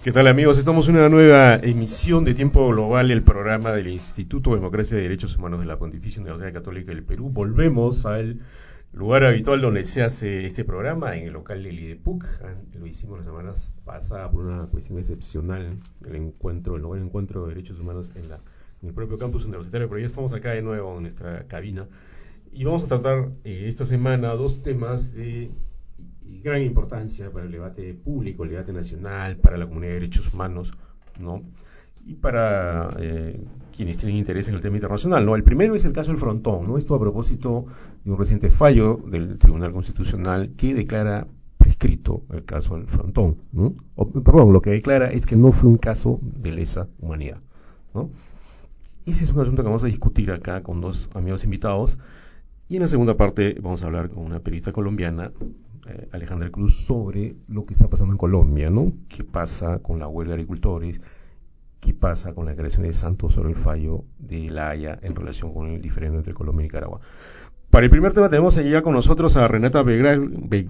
¿Qué tal, amigos? Estamos en una nueva emisión de Tiempo Global, el programa del Instituto de Democracia y Derechos Humanos de la Pontificia Universidad Católica del Perú. Volvemos al lugar habitual donde se hace este programa, en el local del IDEPUC. Lo hicimos la semana pasada por una cuestión excepcional, el noveno encuentro de derechos humanos en el propio campus universitario, pero ya estamos acá de nuevo en nuestra cabina y vamos a tratar esta semana dos temas de gran importancia para el debate público, el debate nacional, para la comunidad de derechos humanos, ¿no? Y para quienes tienen interés en el tema internacional, ¿no? El primero es el caso del Frontón, ¿no? Esto a propósito de un reciente fallo del Tribunal Constitucional que declara prescrito el caso del Frontón, ¿no? Perdón, lo que declara es que no fue un caso de lesa humanidad, ¿no? Ese es un asunto que vamos a discutir acá con dos amigos invitados. Y en la segunda parte vamos a hablar con una periodista colombiana, Alejandra Cruz, sobre lo que está pasando en Colombia, ¿no? ¿Qué pasa con la huelga de agricultores? ¿Qué pasa con la declaración de Santos sobre el fallo de La Haya en relación con el diferendo entre Colombia y Nicaragua? Para el primer tema tenemos allá con nosotros a Renata Vegaraglio,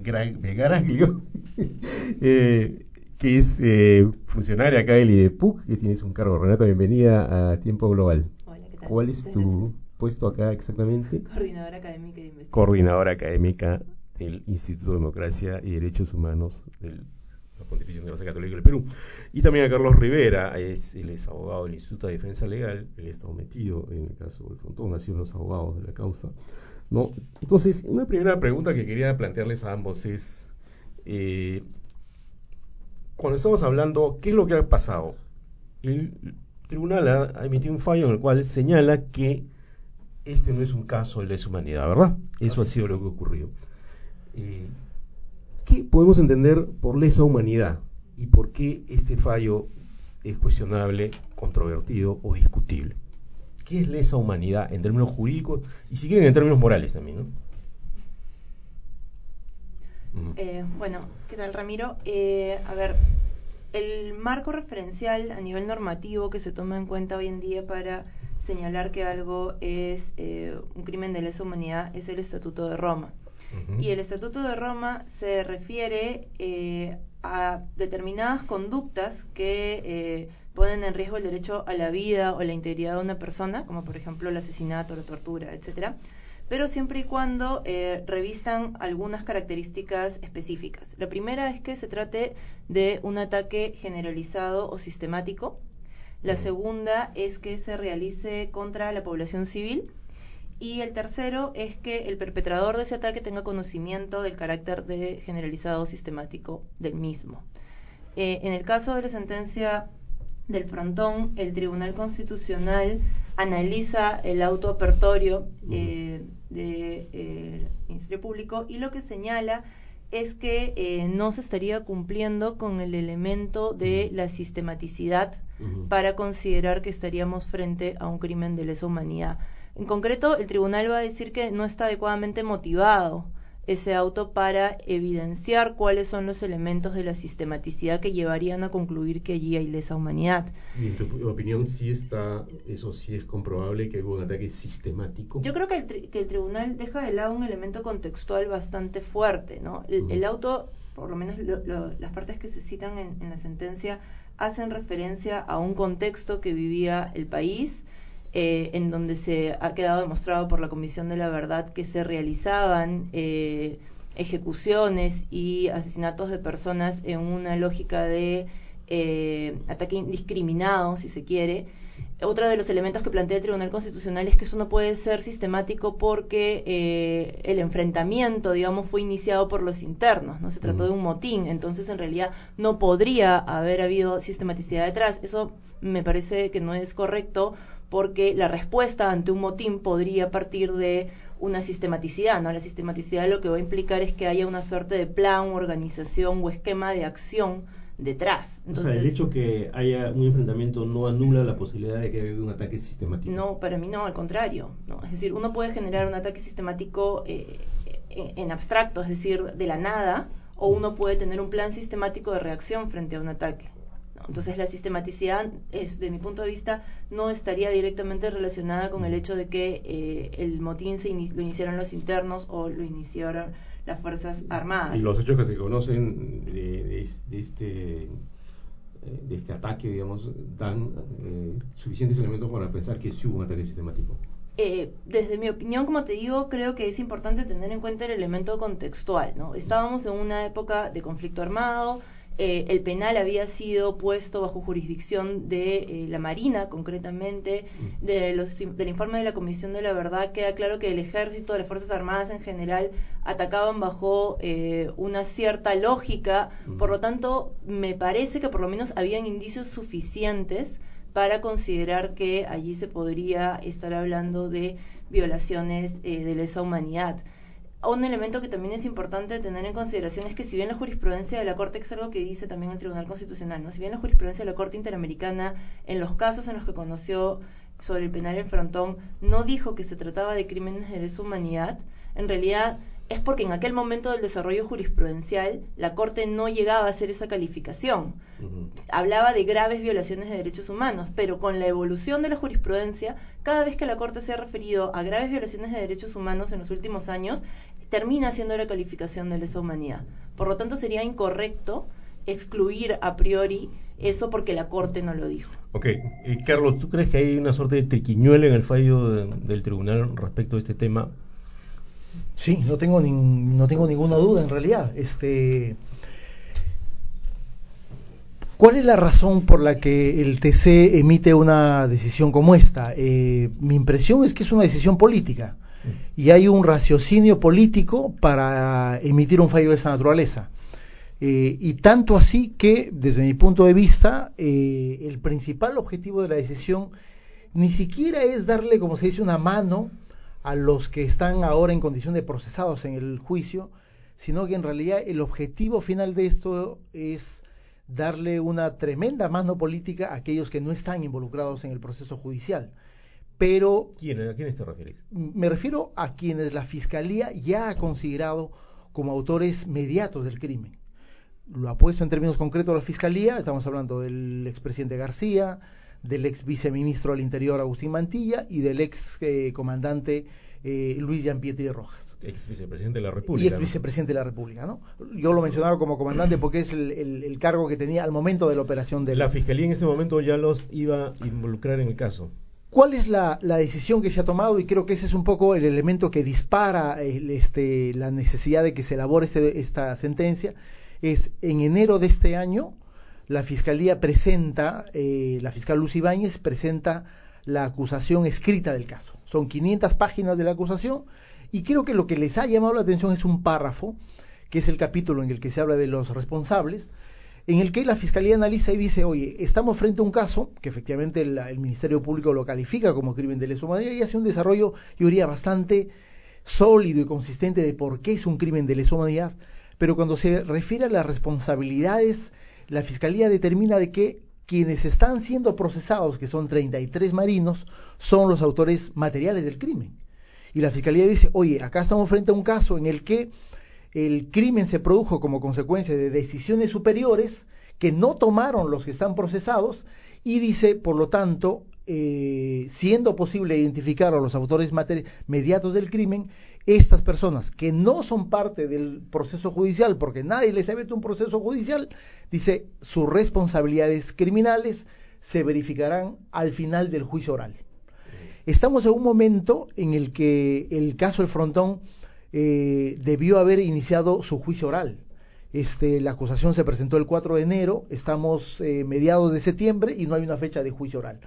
que es funcionaria acá del IDEPUC, que tienes un cargo. Renata, bienvenida a Tiempo Global. Hola, ¿qué tal? ¿Cuál es tu puesto acá exactamente? Coordinadora académica de investigación. Coordinadora académica del Instituto de Democracia y Derechos Humanos de la Pontificia Universidad Católica del Perú. Y también a Carlos Rivera, él es abogado del Instituto de Defensa Legal, él ha estado metido en el caso del Frontón, ha sido uno de los abogados de la causa, ¿no? Entonces, una primera pregunta que quería plantearles a ambos es, cuando estamos hablando, ¿qué es lo que ha pasado? El tribunal ha emitido un fallo en el cual señala que este no es un caso de lesa humanidad, ¿verdad? Eso ha sido lo que ha ocurrido. ¿Qué podemos entender por lesa humanidad? ¿Y por qué este fallo es cuestionable, controvertido o discutible? ¿Qué es lesa humanidad en términos jurídicos y si quieren en términos morales también, ¿no? Bueno, ¿qué tal, Ramiro? A ver, el marco referencial a nivel normativo que se toma en cuenta hoy en día para señalar que algo es un crimen de lesa humanidad es el Estatuto de Roma. Uh-huh. Y el Estatuto de Roma se refiere a determinadas conductas que ponen en riesgo el derecho a la vida o la integridad de una persona, como por ejemplo el asesinato, la tortura, etcétera, pero siempre y cuando revistan algunas características específicas. La primera es que se trate de un ataque generalizado o sistemático. La segunda es que se realice contra la población civil. Y el tercero es que el perpetrador de ese ataque tenga conocimiento del carácter generalizado o sistemático del mismo. En el caso de la sentencia del Frontón, el Tribunal Constitucional analiza el auto apertorio del Ministerio Público y lo que señala es que no se estaría cumpliendo con el elemento de la sistematicidad para considerar que estaríamos frente a un crimen de lesa humanidad. En concreto, el tribunal va a decir que no está adecuadamente motivado ese auto para evidenciar cuáles son los elementos de la sistematicidad que llevarían a concluir que allí hay lesa humanidad. ¿Y en tu opinión eso sí es comprobable que hubo un ataque sistemático? Yo creo que el tribunal deja de lado un elemento contextual bastante fuerte, ¿no? El auto, por lo menos las partes que se citan en la sentencia, hacen referencia a un contexto que vivía el país, en donde se ha quedado demostrado por la Comisión de la Verdad que se realizaban ejecuciones y asesinatos de personas en una lógica de ataque indiscriminado, si se quiere. Otro de los elementos que plantea el Tribunal Constitucional es que eso no puede ser sistemático porque el enfrentamiento, digamos, fue iniciado por los internos, no se trató de un motín, entonces en realidad no podría haber habido sistematicidad detrás. Eso me parece que no es correcto, porque la respuesta ante un motín podría partir de una sistematicidad, ¿no? La sistematicidad lo que va a implicar es que haya una suerte de plan, organización o esquema de acción detrás. Entonces, o sea, el hecho que haya un enfrentamiento no anula la posibilidad de que haya un ataque sistemático. No, para mí no, al contrario, ¿no? Es decir, uno puede generar un ataque sistemático en abstracto, es decir, de la nada, o uno puede tener un plan sistemático de reacción frente a un ataque. Entonces la sistematicidad, de mi punto de vista, no estaría directamente relacionada con el hecho de que el motín lo iniciaron los internos o lo iniciaron las Fuerzas Armadas. Y los hechos que se conocen de este de este ataque, digamos, dan suficientes elementos para pensar que sí hubo un ataque sistemático? Desde mi opinión, como te digo, creo que es importante tener en cuenta el elemento contextual, ¿no? Estábamos en una época de conflicto armado, el penal había sido puesto bajo jurisdicción de la Marina, concretamente, del informe de la Comisión de la Verdad queda claro que el Ejército, las Fuerzas Armadas en general, atacaban bajo una cierta lógica, por lo tanto, me parece que por lo menos habían indicios suficientes para considerar que allí se podría estar hablando de violaciones de lesa humanidad. Un elemento que también es importante tener en consideración es que si bien la jurisprudencia de la Corte, que es algo que dice también el Tribunal Constitucional, ¿no? Si bien la jurisprudencia de la Corte Interamericana en los casos en los que conoció sobre el penal en Frontón no dijo que se trataba de crímenes de lesa humanidad, en realidad es porque en aquel momento del desarrollo jurisprudencial la Corte no llegaba a hacer esa calificación. Hablaba de graves violaciones de derechos humanos, pero con la evolución de la jurisprudencia, cada vez que la Corte se ha referido a graves violaciones de derechos humanos en los últimos años, termina siendo la calificación de lesa humanidad. Por lo tanto, sería incorrecto excluir a priori eso porque la Corte no lo dijo. Ok, Carlos, ¿tú crees que hay una suerte de triquiñuela en el fallo del tribunal respecto a este tema? Sí, no tengo ninguna duda en realidad. ¿Cuál es la razón por la que el TC emite una decisión como esta? Mi impresión es que es una decisión política y hay un raciocinio político para emitir un fallo de esa naturaleza. Y tanto así que, desde mi punto de vista, el principal objetivo de la decisión ni siquiera es darle, como se dice, una mano a los que están ahora en condición de procesados en el juicio, sino que en realidad el objetivo final de esto es darle una tremenda mano política a aquellos que no están involucrados en el proceso judicial. Pero ¿a quiénes te refieres? Me refiero a quienes la Fiscalía ya ha considerado como autores mediatos del crimen. Lo ha puesto en términos concretos la Fiscalía, estamos hablando del expresidente García, del ex viceministro del Interior Agustín Mantilla y del ex comandante Luis Gianpietri Rojas. Ex vicepresidente de la República. Y ex vicepresidente de la República, ¿no? Yo lo mencionaba como comandante porque es el cargo que tenía al momento de la operación de la Fiscalía en ese momento ya los iba a involucrar en el caso. ¿Cuál es la decisión que se ha tomado? Y creo que ese es un poco el elemento que dispara la necesidad de que se elabore esta sentencia. Es en enero de este año la Fiscalía presenta, la fiscal Luz Ibáñez presenta la acusación escrita del caso. Son 500 páginas de la acusación y creo que lo que les ha llamado la atención es un párrafo, que es el capítulo en el que se habla de los responsables, en el que la Fiscalía analiza y dice, oye, estamos frente a un caso que efectivamente el Ministerio Público lo califica como crimen de lesa humanidad y hace un desarrollo, yo diría, bastante sólido y consistente de por qué es un crimen de lesa humanidad, pero cuando se refiere a las responsabilidades, la Fiscalía determina de que quienes están siendo procesados, que son 33 marinos, son los autores materiales del crimen. Y la Fiscalía dice, oye, acá estamos frente a un caso en el que el crimen se produjo como consecuencia de decisiones superiores que no tomaron los que están procesados y dice, por lo tanto, siendo posible identificar a los autores mediatos del crimen, estas personas que no son parte del proceso judicial, porque nadie les ha abierto un proceso judicial, dice, sus responsabilidades criminales se verificarán al final del juicio oral. Estamos en un momento en el que el caso del Frontón debió haber iniciado su juicio oral. La acusación se presentó el 4 de enero, estamos mediados de septiembre y no hay una fecha de juicio oral.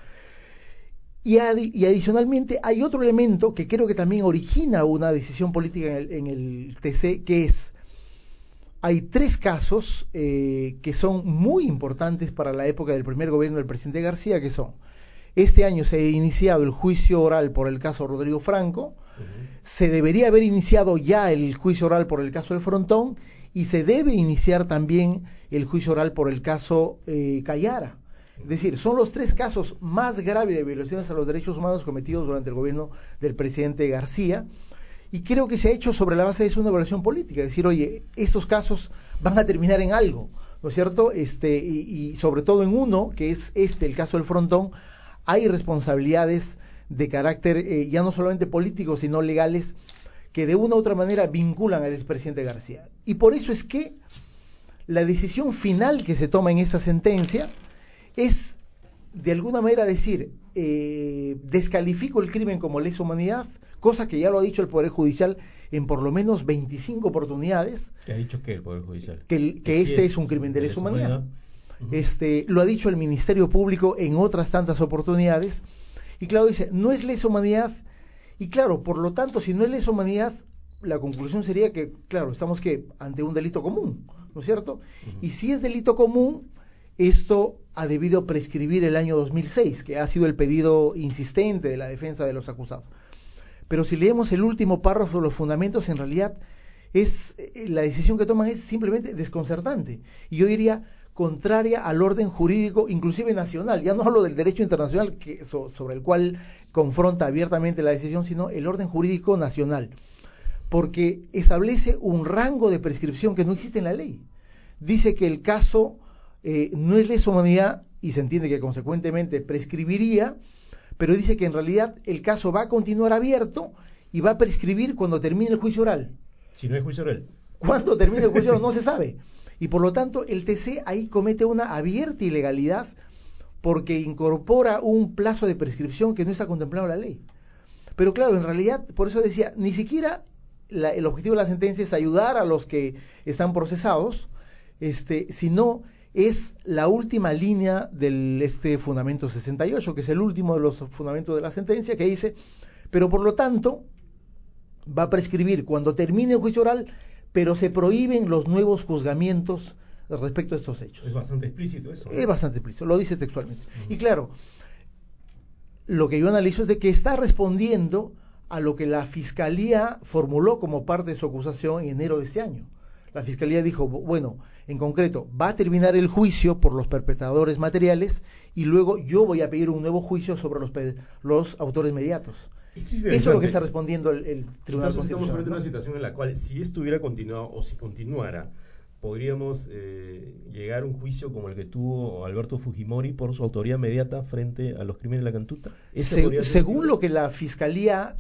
Y adicionalmente hay otro elemento que creo que también origina una decisión política en el TC, que es, hay 3 casos que son muy importantes para la época del primer gobierno del presidente García, que son, este año se ha iniciado el juicio oral por el caso Rodrigo Franco, se debería haber iniciado ya el juicio oral por el caso del Frontón, y se debe iniciar también el juicio oral por el caso Callara. Es decir, son los 3 casos más graves de violaciones a los derechos humanos cometidos durante el gobierno del presidente García, y creo que se ha hecho sobre la base de una evaluación política, es decir, oye, estos casos van a terminar en algo, ¿no es cierto? Y sobre todo en uno, que es el caso del Frontón, hay responsabilidades de carácter ya no solamente político, sino legales, que de una u otra manera vinculan al expresidente García. Y por eso es que la decisión final que se toma en esta sentencia es, de alguna manera, decir, descalifico el crimen como lesa humanidad, cosa que ya lo ha dicho el Poder Judicial en por lo menos 25 oportunidades. ¿Qué ha dicho que el Poder Judicial? Que este es un crimen de lesa humanidad. Lo ha dicho el Ministerio Público en otras tantas oportunidades. Y claro, dice, no es lesa humanidad. Y claro, por lo tanto, si no es lesa humanidad, la conclusión sería que, claro, estamos ante un delito común, ¿no es cierto? Y si es delito común, esto ha debido prescribir el año 2006, que ha sido el pedido insistente de la defensa de los acusados. Pero si leemos el último párrafo de los fundamentos, en realidad la decisión que toman es simplemente desconcertante. Y yo diría contraria al orden jurídico, inclusive nacional. Ya no hablo del derecho internacional sobre el cual confronta abiertamente la decisión, sino el orden jurídico nacional. Porque establece un rango de prescripción que no existe en la ley. Dice que el caso no es lesa humanidad y se entiende que consecuentemente prescribiría, pero dice que en realidad el caso va a continuar abierto y va a prescribir cuando termine el juicio oral. Si no hay juicio oral. ¿Cuándo termine el juicio oral? No se sabe. Y por lo tanto el TC ahí comete una abierta ilegalidad porque incorpora un plazo de prescripción que no está contemplado en la ley. Pero claro, en realidad, por eso decía, ni siquiera el objetivo de la sentencia es ayudar a los que están procesados, sino es la última línea del fundamento 68, que es el último de los fundamentos de la sentencia, que dice, pero por lo tanto va a prescribir cuando termine el juicio oral, pero se prohíben los nuevos juzgamientos respecto a estos hechos. Es bastante explícito eso, ¿no? Es bastante explícito, lo dice textualmente. Y claro, lo que yo analizo es de que está respondiendo a lo que la Fiscalía formuló como parte de su acusación en enero de este año. La Fiscalía dijo, bueno, en concreto, va a terminar el juicio por los perpetradores materiales y luego yo voy a pedir un nuevo juicio sobre los autores mediatos. Eso es lo que está respondiendo el Tribunal Constitucional. Estamos frente a una situación en la cual, si esto hubiera continuado o si continuara, podríamos llegar a un juicio como el que tuvo Alberto Fujimori por su autoría inmediata frente a los crímenes de la Cantuta. Según lo que la Fiscalía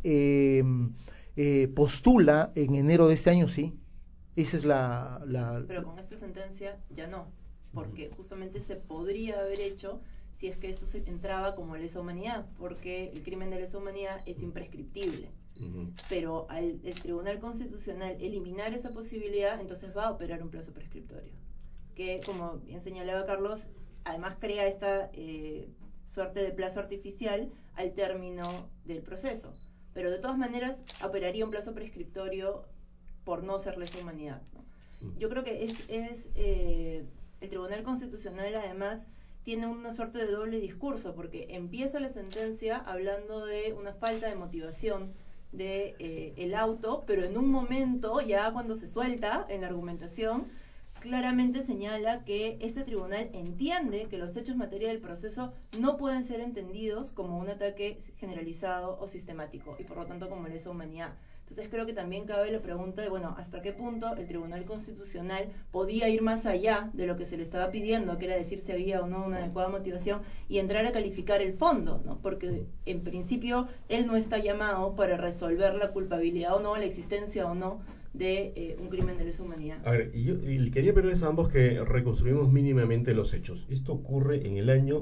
postula en enero de este año, sí. Esa es la... Pero con esta sentencia ya no, porque justamente se podría haber hecho si es que esto se entraba como lesa humanidad, porque el crimen de lesa humanidad es imprescriptible. Pero al el Tribunal Constitucional eliminar esa posibilidad, entonces va a operar un plazo prescriptorio, que, como bien señalaba Carlos, además crea esta suerte de plazo artificial al término del proceso. Pero de todas maneras operaría un plazo prescriptorio por no ser lesa humanidad, ¿no? Yo creo que el Tribunal Constitucional además tiene una suerte de doble discurso, porque empieza la sentencia hablando de una falta de motivación de el auto, pero en un momento, ya cuando se suelta en la argumentación, claramente señala que este tribunal entiende que los hechos materia del proceso no pueden ser entendidos como un ataque generalizado o sistemático, y por lo tanto como lesa humanidad. Entonces creo que también cabe la pregunta de, bueno, ¿hasta qué punto el Tribunal Constitucional podía ir más allá de lo que se le estaba pidiendo, que era decir si había o no una adecuada motivación, y entrar a calificar el fondo, ¿no? Porque en principio él no está llamado para resolver la culpabilidad o no, la existencia o no de un crimen de lesa humanidad. A ver, yo quería pedirles a ambos que reconstruimos mínimamente los hechos. Esto ocurre en el año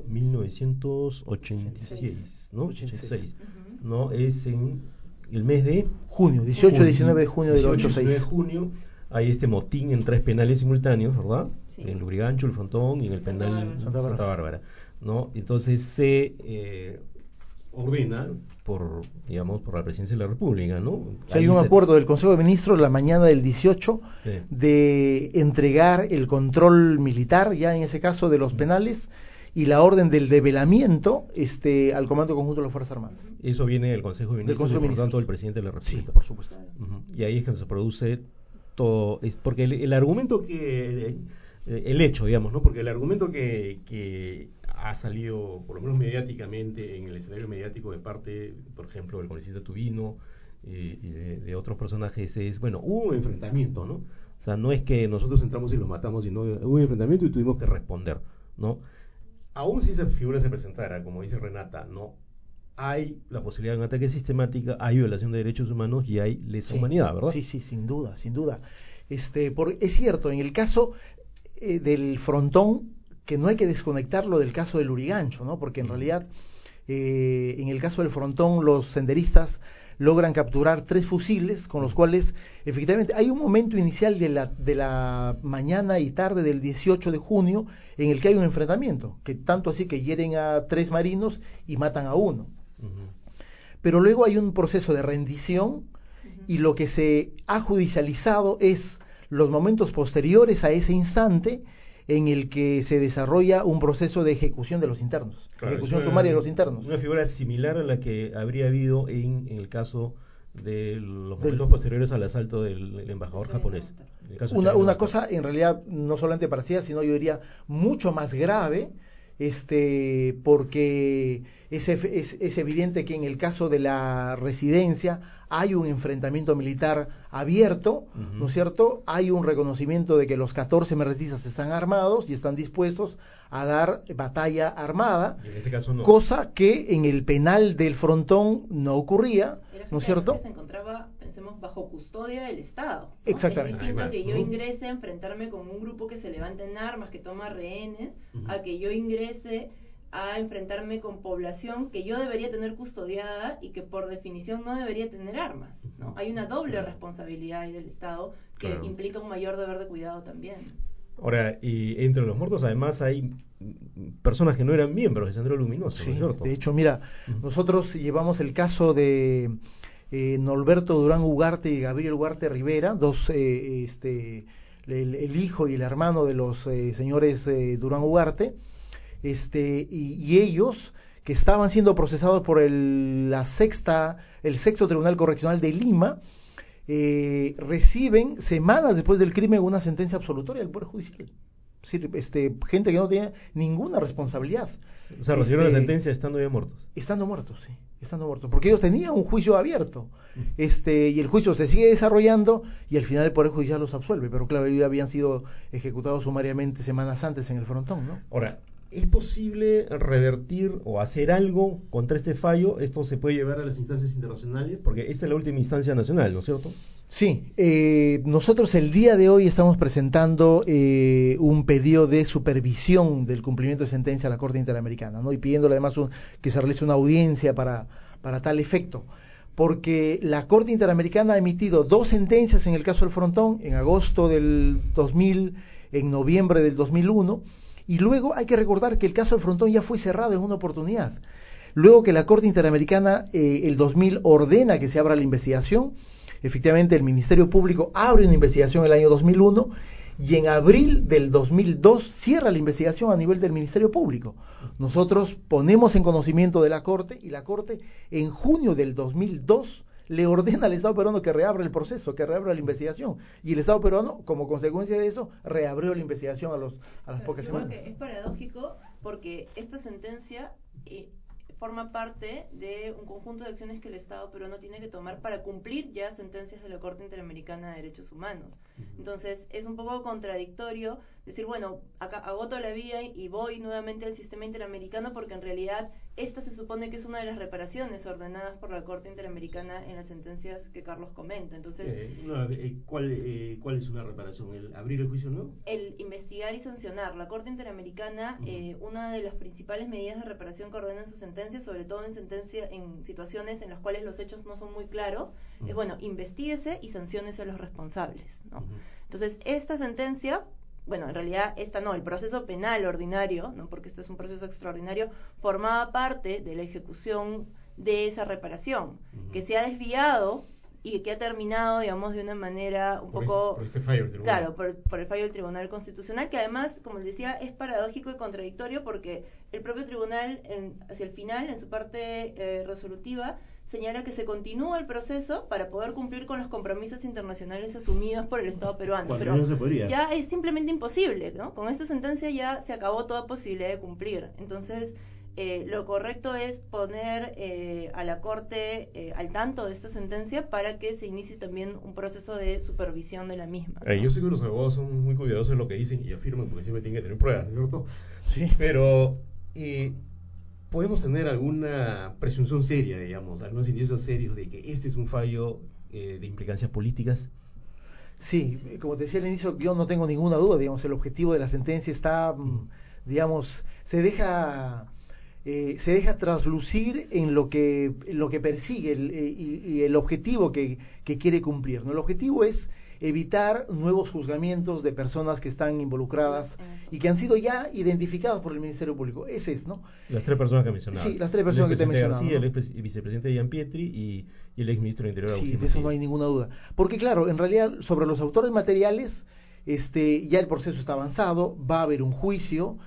1986, ¿no? 86, ¿no? Es en el mes de junio, 18-19 de junio del 86. 19 de junio hay este motín en 3 penales simultáneos, ¿verdad? Sí. En el Lurigancho, el Frontón y en el penal Santa Bárbara, ¿no? Entonces se ordena por la Presidencia de la República, ¿no? O sea, hay un acuerdo del Consejo de Ministros la mañana del 18 de entregar el control militar, ya en ese caso de los penales, y la orden del develamiento al Comando Conjunto de las Fuerzas Armadas. Eso viene del Consejo de Ministros y por tanto del Presidente de la República. Sí, por supuesto. Y ahí es que se produce todo, porque el argumento el hecho, digamos, ¿no? Porque el argumento que ha salido, por lo menos mediáticamente, en el escenario mediático de parte, por ejemplo, del congresista Tubino y de otros personajes es, bueno, hubo un enfrentamiento, ¿no? O sea, no es que nosotros entramos y los matamos, sino hubo un enfrentamiento y tuvimos que responder, ¿no? Aún si esa figura se presentara, como dice Renata, no hay la posibilidad de un ataque sistemática, hay violación de derechos humanos y hay lesa humanidad, ¿verdad? Sí, sin duda, sin duda. Es cierto, en el caso, del frontón, que no hay que desconectarlo del caso del Lurigancho, ¿no? Porque en realidad, en el caso del frontón, los senderistas logran capturar 3 fusiles, con los cuales, efectivamente, hay un momento inicial de la mañana y tarde del 18 de junio en el que hay un enfrentamiento, que tanto así que hieren a 3 marinos y matan a 1. Pero luego hay un proceso de rendición, y lo que se ha judicializado es los momentos posteriores a ese instante en el que se desarrolla un proceso de ejecución de los internos, ejecución sumaria de los internos. Una figura similar a la que habría habido en el caso de los momentos posteriores al asalto del embajador japonés. Una cosa, en realidad, no solamente parecida, sino yo diría mucho más grave, porque es evidente que en el caso de la residencia hay un enfrentamiento militar abierto, ¿no es cierto? Hay un reconocimiento de que los 14 meretistas están armados y están dispuestos a dar batalla armada, y en este caso no. Cosa que en el penal del frontón no ocurría, ¿no es cierto? Que se encontraba, pensemos, bajo custodia del Estado, ¿no? Exactamente. Es distinto que yo ingrese a enfrentarme con un grupo que se levanta en armas, que toma rehenes, a que yo ingrese a enfrentarme con población que yo debería tener custodiada y que por definición no debería tener armas, ¿no? Hay una doble responsabilidad ahí del Estado que implica un mayor deber de cuidado también. Ahora, y entre los muertos además hay personas que no eran miembros de Sendero Luminoso, sí, ¿no es cierto? De hecho, mira, nosotros llevamos el caso de Norberto Durán Ugarte y Gabriel Ugarte Rivera, dos, el hijo y el hermano de los señores Durán Ugarte, y ellos, que estaban siendo procesados por el sexto Tribunal Correccional de Lima, reciben semanas después del crimen una sentencia absolutoria del Poder Judicial. Es decir, gente que no tenía ninguna responsabilidad. O sea, recibieron la sentencia estando ya muertos. Estando muertos, sí. Estando muertos, porque ellos tenían un juicio abierto, y el juicio se sigue desarrollando y al final el Poder Judicial los absuelve, pero claro, ellos habían sido ejecutados sumariamente semanas antes en el frontón, ¿no? Ahora, ¿es posible revertir o hacer algo contra este fallo? ¿Esto se puede llevar a las instancias internacionales? Porque esta es la última instancia nacional, ¿no es cierto? Sí, nosotros el día de hoy estamos presentando un pedido de supervisión del cumplimiento de sentencia a la Corte Interamericana, ¿no? Y pidiéndole además que se realice una audiencia para tal efecto, porque la Corte Interamericana ha emitido 2 sentencias en el caso del frontón, en agosto del 2000, en noviembre del 2001, y luego hay que recordar que el caso del frontón ya fue cerrado en una oportunidad. Luego que la Corte Interamericana el 2000 ordena que se abra la investigación, efectivamente el Ministerio Público abre una investigación el año 2001 y en abril del 2002 cierra la investigación a nivel del Ministerio Público. Nosotros ponemos en conocimiento de la Corte y la Corte en junio del 2002 le ordena al Estado peruano que reabra el proceso, que reabra la investigación. Y el Estado peruano, como consecuencia de eso, reabrió la investigación a las pocas semanas. Es paradójico porque esta sentencia forma parte de un conjunto de acciones que el Estado peruano tiene que tomar para cumplir ya sentencias de la Corte Interamericana de Derechos Humanos. Entonces, es un poco contradictorio decir, bueno, acá agoto la vía y voy nuevamente al sistema interamericano porque en realidad esta se supone que es una de las reparaciones ordenadas por la Corte Interamericana en las sentencias que Carlos comenta. Entonces, ¿cuál es una reparación? ¿El abrir el juicio nuevo? El investigar y sancionar. La Corte Interamericana, una de las principales medidas de reparación que ordena en su sentencia, sobre todo en situaciones en las cuales los hechos no son muy claros, es bueno, investíguese y sanciónese a los responsables, ¿no? Entonces, esta sentencia, bueno, en realidad esta no, el proceso penal ordinario, ¿no? Porque este es un proceso extraordinario, formaba parte de la ejecución de esa reparación, que se ha desviado y que ha terminado, digamos, de una manera un poco... Por este fallo del tribunal. Claro, por el fallo del Tribunal Constitucional, que además, como les decía, es paradójico y contradictorio porque el propio tribunal, hacia el final, en su parte resolutiva, señala que se continúa el proceso para poder cumplir con los compromisos internacionales asumidos por el Estado peruano. Pero no se podría. Ya es simplemente imposible, ¿no? Con esta sentencia ya se acabó toda posibilidad de cumplir. Entonces, lo correcto es poner a la Corte al tanto de esta sentencia para que se inicie también un proceso de supervisión de la misma, ¿no? Yo sé que los abogados son muy cuidadosos en lo que dicen y afirman porque siempre tienen que tener pruebas, ¿cierto? Sí. Pero podemos tener alguna presunción seria, digamos, algunos indicios serios de que este es un fallo de implicancias políticas. Sí, como te decía al inicio, yo no tengo ninguna duda, digamos, el objetivo de la sentencia está, digamos, se deja traslucir en lo que persigue y el objetivo que quiere cumplir, ¿no? El objetivo es evitar nuevos juzgamientos de personas que están involucradas y que han sido ya identificadas por el Ministerio Público. Ese es, ¿no? Las tres personas que mencionaba. Sí, las tres personas que te he mencionado. Sí, ¿no? El ex vicepresidente Ian Pietri y el ex ministro del Interior. Sí, de eso no hay ninguna duda. Porque claro, en realidad sobre los autores materiales, ya el proceso está avanzado, va a haber un juicio,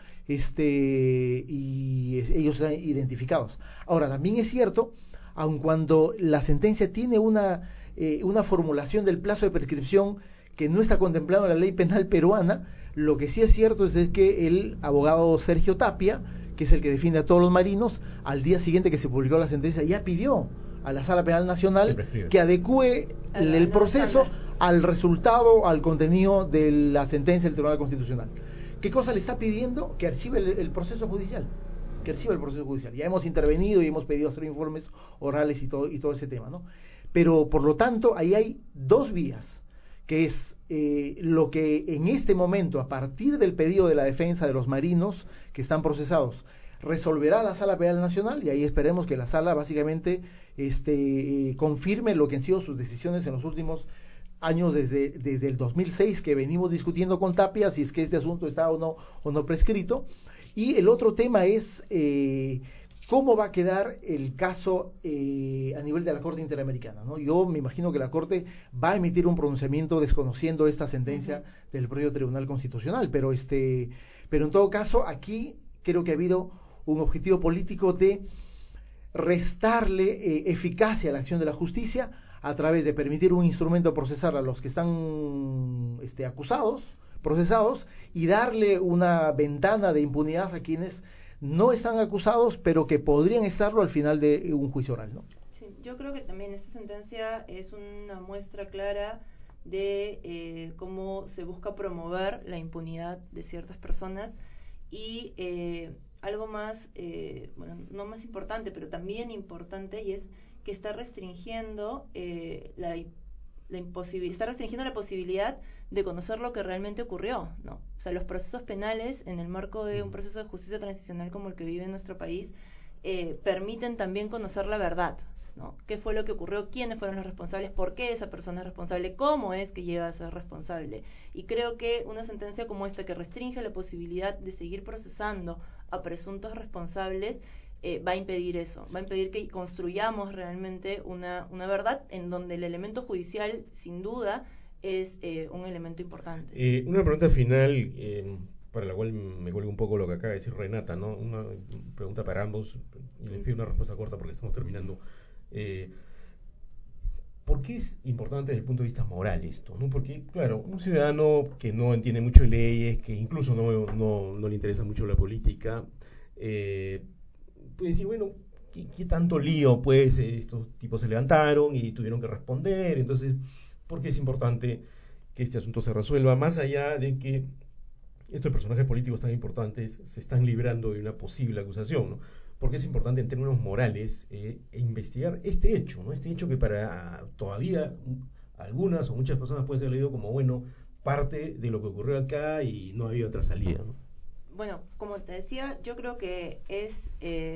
y ellos están identificados. Ahora, también es cierto, aun cuando la sentencia tiene una formulación del plazo de prescripción que no está contemplado en la ley penal peruana, lo que sí es cierto es que el abogado Sergio Tapia, que es el que defiende a todos los marinos, al día siguiente que se publicó la sentencia ya pidió a la Sala Penal Nacional que adecue el proceso al resultado, al contenido de la sentencia del Tribunal Constitucional. ¿Qué cosa le está pidiendo? Que archive el proceso judicial. Que archive el proceso judicial. Ya hemos intervenido y hemos pedido hacer informes orales y todo ese tema, ¿no? Pero, por lo tanto, ahí hay dos vías, que es lo que en este momento, a partir del pedido de la defensa de los marinos que están procesados, resolverá la Sala Penal Nacional, y ahí esperemos que la Sala básicamente confirme lo que han sido sus decisiones en los últimos años, desde el 2006 que venimos discutiendo con Tapia, si es que este asunto está o no prescrito. Y el otro tema es cómo va a quedar el caso a nivel de la Corte Interamericana, ¿no? Yo me imagino que la Corte va a emitir un pronunciamiento desconociendo esta sentencia del propio Tribunal Constitucional, pero en todo caso aquí creo que ha habido un objetivo político de restarle eficacia a la acción de la justicia a través de permitir un instrumento procesal a los que están procesados, y darle una ventana de impunidad a quienes no están acusados, pero que podrían estarlo al final de un juicio oral, ¿no? Sí, yo creo que también esta sentencia es una muestra clara de cómo se busca promover la impunidad de ciertas personas y algo más, no más importante, pero también importante, y es que está restringiendo está restringiendo la posibilidad de conocer lo que realmente ocurrió, ¿no? O sea, los procesos penales, en el marco de un proceso de justicia transicional como el que vive en nuestro país, permiten también conocer la verdad, ¿no? ¿Qué fue lo que ocurrió? ¿Quiénes fueron los responsables? ¿Por qué esa persona es responsable? ¿Cómo es que llega a ser responsable? Y creo que una sentencia como esta, que restringe la posibilidad de seguir procesando a presuntos responsables, va a impedir eso, va a impedir que construyamos realmente una verdad en donde el elemento judicial, sin duda, es un elemento importante. Una pregunta final, para la cual me cuelgo un poco lo que acaba de decir Renata, ¿no? Una pregunta para ambos, y les pido una respuesta corta porque estamos terminando. ¿Por qué es importante desde el punto de vista moral esto, ¿no? Porque, claro, un ciudadano que no entiende mucho de leyes, que incluso no le interesa mucho la política, puede decir, bueno, ¿qué tanto lío? Pues estos tipos se levantaron y tuvieron que responder. Entonces, ¿por qué es importante que este asunto se resuelva? Más allá de que estos personajes políticos tan importantes se están librando de una posible acusación, ¿no? Porque es importante en términos morales investigar este hecho, ¿no? Este hecho que para todavía algunas o muchas personas puede ser leído como, bueno, parte de lo que ocurrió acá y no había otra salida, ¿no? Bueno, como te decía, yo creo que es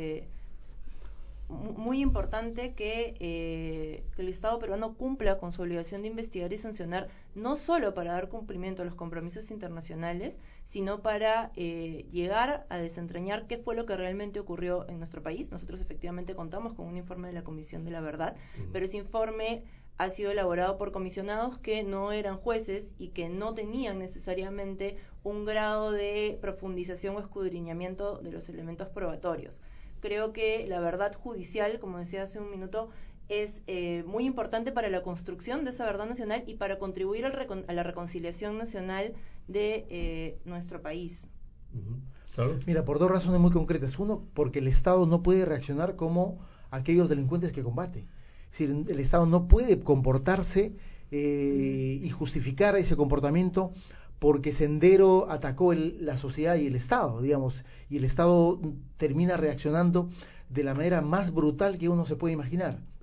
muy importante que el Estado peruano cumpla con su obligación de investigar y sancionar, no solo para dar cumplimiento a los compromisos internacionales, sino para llegar a desentrañar qué fue lo que realmente ocurrió en nuestro país. Nosotros efectivamente contamos con un informe de la Comisión de la Verdad, pero ese informe ha sido elaborado por comisionados que no eran jueces y que no tenían necesariamente un grado de profundización o escudriñamiento de los elementos probatorios. Creo que la verdad judicial, como decía hace un minuto, es muy importante para la construcción de esa verdad nacional y para contribuir a la reconciliación nacional de nuestro país. ¿Claro? Mira, por dos razones muy concretas. Uno, porque el Estado no puede reaccionar como aquellos delincuentes que combate. Es decir, el Estado no puede comportarse y justificar ese comportamiento porque Sendero atacó la sociedad y el Estado, digamos, y el Estado termina reaccionando de la manera más brutal que uno se puede imaginar.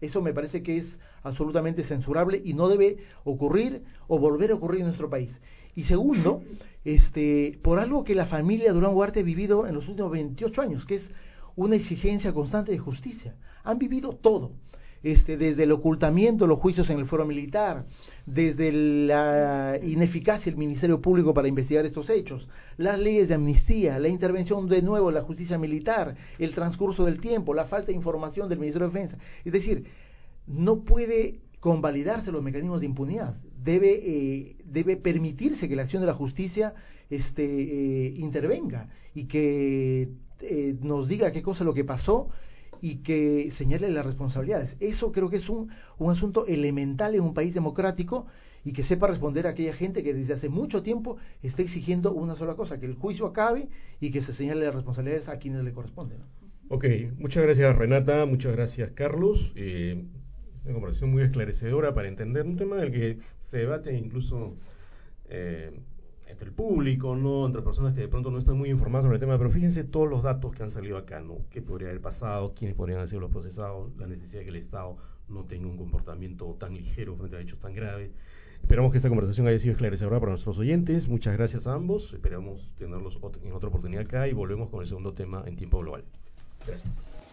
Eso me parece que es absolutamente censurable y no debe ocurrir o volver a ocurrir en nuestro país. Y segundo, por algo que la familia Durán Huarte ha vivido en los últimos 28 años, que es una exigencia constante de justicia. Han vivido todo. Desde el ocultamiento de los juicios en el fuero militar, desde la ineficacia del Ministerio Público para investigar estos hechos, las leyes de amnistía, la intervención de nuevo de la justicia militar, el transcurso del tiempo, la falta de información del Ministerio de Defensa. Es decir, no puede convalidarse los mecanismos de impunidad. Debe permitirse que la acción de la justicia intervenga y que nos diga qué cosa es lo que pasó y que señale las responsabilidades. Eso creo que es un asunto elemental en un país democrático y que sepa responder a aquella gente que desde hace mucho tiempo está exigiendo una sola cosa, que el juicio acabe y que se señale las responsabilidades a quienes le corresponden, ¿no? Ok, muchas gracias Renata, muchas gracias Carlos. Una conversación muy esclarecedora para entender un tema del que se debate incluso entre el público, ¿no? Entre personas que de pronto no están muy informadas sobre el tema, pero fíjense todos los datos que han salido acá, ¿no? ¿Qué podría haber pasado? ¿Quiénes podrían haber sido los procesados? La necesidad de que el Estado no tenga un comportamiento tan ligero frente a hechos tan graves. Esperamos que esta conversación haya sido esclarecedora para nuestros oyentes. Muchas gracias a ambos. Esperamos tenerlos en otra oportunidad acá y volvemos con el segundo tema en tiempo global. Gracias.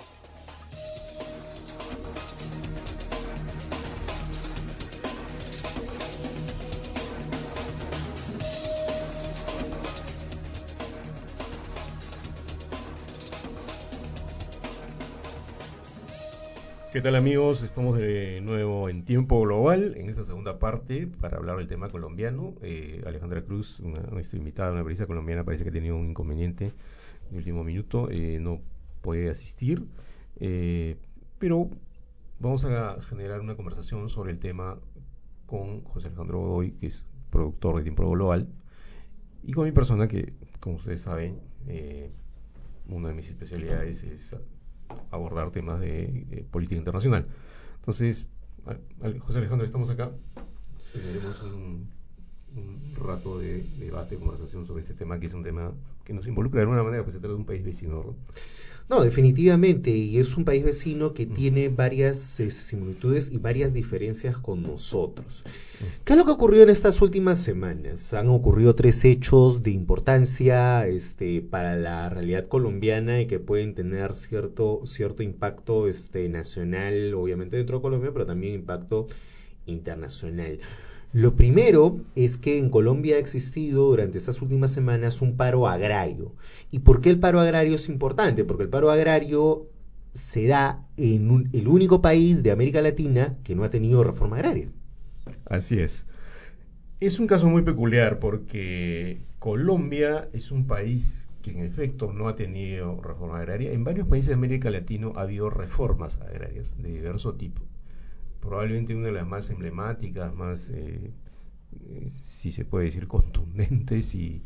¿Qué tal amigos? Estamos de nuevo en Tiempo Global, en esta segunda parte, para hablar del tema colombiano. Alejandra Cruz, nuestra invitada, una periodista colombiana, parece que ha tenido un inconveniente en el último minuto, no puede asistir, pero vamos a generar una conversación sobre el tema con José Alejandro Godoy, que es productor de Tiempo Global, y con mi persona que, como ustedes saben, una de mis especialidades es abordar temas de política internacional. Entonces, José Alejandro, estamos acá. Tendremos un rato de debate, conversación sobre este tema, que es un tema que nos involucra de alguna manera, pues se trata de un país vecino, ¿no? No, definitivamente, y es un país vecino que tiene varias similitudes y varias diferencias con nosotros. ¿Qué es lo que ocurrió en estas últimas semanas? Han ocurrido 3 hechos de importancia para la realidad colombiana y que pueden tener cierto impacto nacional, obviamente dentro de Colombia, pero también impacto internacional. Lo primero es que en Colombia ha existido durante estas últimas semanas un paro agrario. ¿Y por qué el paro agrario es importante? Porque el paro agrario se da en el único país de América Latina que no ha tenido reforma agraria. Así es. Es un caso muy peculiar porque Colombia es un país que en efecto no ha tenido reforma agraria. En varios países de América Latina ha habido reformas agrarias de diverso tipo. Probablemente una de las más emblemáticas, más, si se puede decir, contundentes y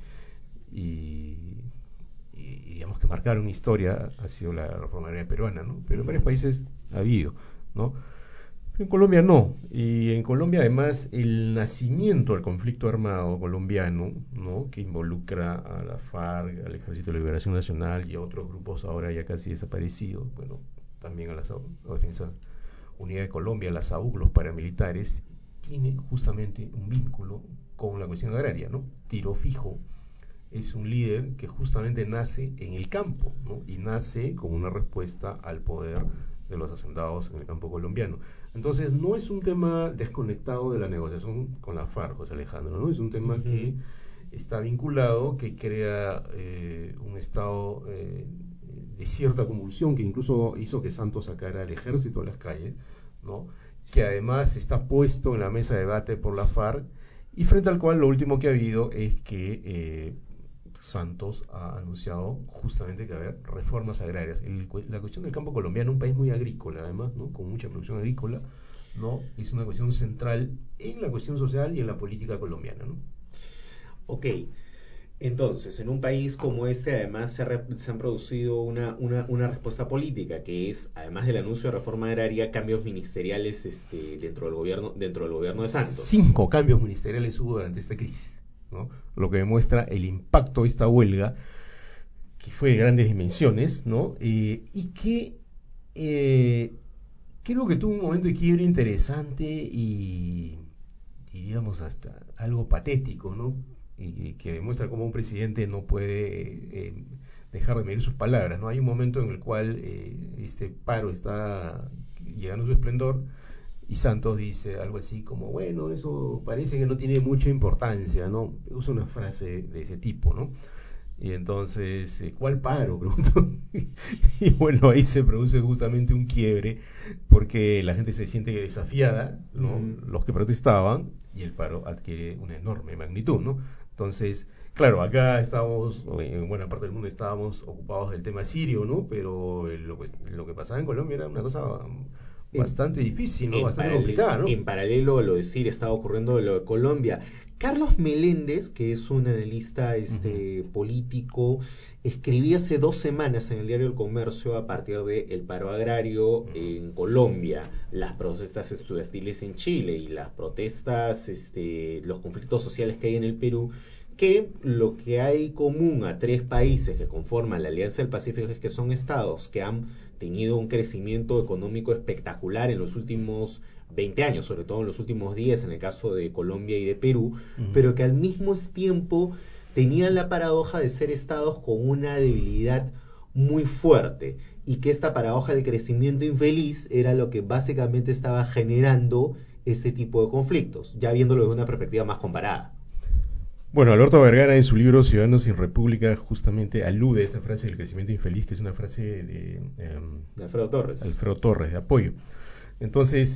digamos que marcaron historia, ha sido la reforma agraria peruana, ¿no? Pero en varios países ha habido, ¿no? Pero en Colombia no. Y en Colombia además el nacimiento del conflicto armado colombiano, ¿no? Que involucra a la FARC, al Ejército de Liberación Nacional y a otros grupos ahora ya casi desaparecidos, bueno, también a la Defensa Unidad de Colombia, la SAUC, los paramilitares, tiene justamente un vínculo con la cuestión agraria, ¿no? Tiro Fijo es un líder que justamente nace en el campo, ¿no? Y nace como una respuesta al poder de los hacendados en el campo colombiano. Entonces no es un tema desconectado de la negociación con la FARC, José Alejandro, ¿no? Es un tema que está vinculado, que crea un estado de cierta convulsión, que incluso hizo que Santos sacara al ejército a las calles, ¿no? Que además está puesto en la mesa de debate por la FARC, y frente al cual lo último que ha habido es que Santos ha anunciado justamente que va a haber reformas agrarias. La cuestión del campo colombiano, un país muy agrícola además, ¿no? Con mucha producción agrícola, ¿no? Es una cuestión central en la cuestión social y en la política colombiana, ¿no? Ok. Entonces, en un país como este, además se han producido una respuesta política, que es, además del anuncio de reforma agraria, cambios ministeriales dentro del gobierno de Santos. 5 cambios ministeriales hubo durante esta crisis, ¿no? Lo que demuestra el impacto de esta huelga, que fue de grandes dimensiones, ¿no? Y que creo que tuvo un momento de quiebre interesante y diríamos hasta algo patético, ¿no? Y que demuestra cómo un presidente no puede dejar de medir sus palabras, ¿no? Hay un momento en el cual este paro está llegando a su esplendor y Santos dice algo así como, bueno, eso parece que no tiene mucha importancia, ¿no? Usa una frase de ese tipo, ¿no? Y entonces, ¿cuál paro? Preguntó. Y bueno, ahí se produce justamente un quiebre porque la gente se siente desafiada, ¿no? Los que protestaban, y el paro adquiere una enorme magnitud, ¿no? Entonces, claro, acá estábamos, en buena parte del mundo estábamos ocupados del tema sirio, ¿no? Pero lo que pasaba en Colombia era una cosa bastante difícil, ¿no? Bastante complicada, ¿no? En paralelo a lo de Siria estaba ocurriendo lo de Colombia. Carlos Meléndez, que es un analista político, escribía hace 2 semanas en el diario El Comercio a partir del paro agrario en Colombia, las protestas estudiantiles en Chile y las protestas, los conflictos sociales que hay en el Perú, que lo que hay común a 3 países que conforman la Alianza del Pacífico es que son estados que han tenido un crecimiento económico espectacular en los últimos 20 años, sobre todo en los últimos 10, en el caso de Colombia y de Perú, pero que al mismo tiempo tenían la paradoja de ser estados con una debilidad muy fuerte, y que esta paradoja del crecimiento infeliz era lo que básicamente estaba generando este tipo de conflictos, ya viéndolo desde una perspectiva más comparada. Bueno, Alberto Vergara en su libro Ciudadanos sin República justamente alude a esa frase del crecimiento infeliz, que es una frase de Alfredo Torres. Alfredo Torres, de Apoyo. Entonces,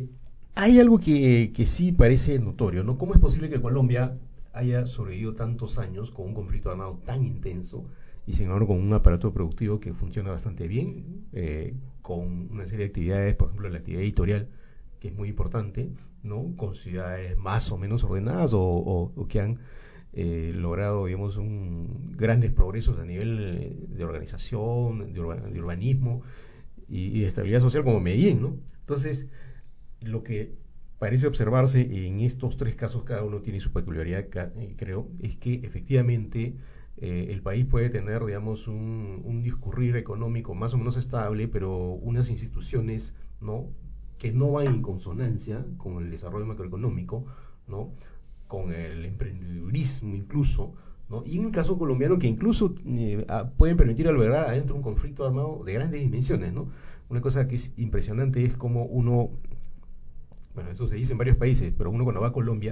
hay algo que sí parece notorio, ¿no? ¿Cómo es posible que Colombia haya sobrevivido tantos años con un conflicto armado tan intenso y sin embargo con un aparato productivo que funciona bastante bien, con una serie de actividades, por ejemplo la actividad editorial, que es muy importante, ¿no? Con ciudades más o menos ordenadas o que han logrado, digamos, grandes progresos a nivel de organización, de urbanismo y de estabilidad social, como Medellín, ¿no? Entonces, lo que parece observarse en estos 3 casos, cada uno tiene su peculiaridad, creo, es que efectivamente el país puede tener, digamos, un discurrir económico más o menos estable, pero unas instituciones, ¿no?, que no van en consonancia con el desarrollo macroeconómico, ¿no?, con el emprendedurismo incluso, ¿no? Y en el caso colombiano, que incluso pueden permitir albergar adentro un conflicto armado de grandes dimensiones, ¿no? Una cosa que es impresionante es como uno, bueno, eso se dice en varios países, pero uno cuando va a Colombia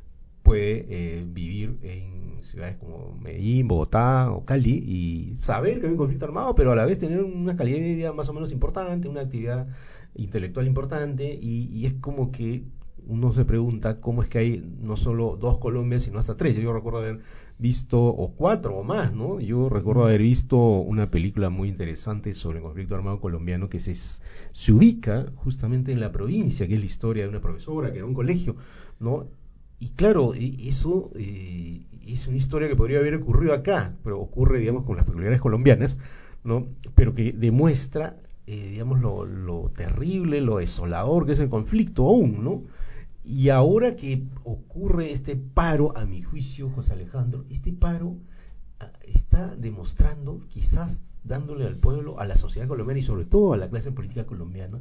puede vivir en ciudades como Medellín, Bogotá o Cali y saber que hay un conflicto armado, pero a la vez tener una calidad de vida más o menos importante, una actividad intelectual importante, y es como que uno se pregunta cómo es que hay no solo 2 Colombias, sino hasta 3. Yo recuerdo haber visto, o 4 o más, ¿no? Yo recuerdo haber visto una película muy interesante sobre el conflicto armado colombiano que se ubica justamente en la provincia, que es la historia de una profesora que era un colegio, ¿no? Y claro, eso es una historia que podría haber ocurrido acá, pero ocurre, digamos, con las peculiaridades colombianas, ¿no? Pero que demuestra, digamos, lo terrible, lo desolador que es el conflicto aún, ¿no? Y ahora que ocurre este paro, a mi juicio, José Alejandro, este paro está demostrando, quizás dándole al pueblo, a la sociedad colombiana y sobre todo a la clase política colombiana,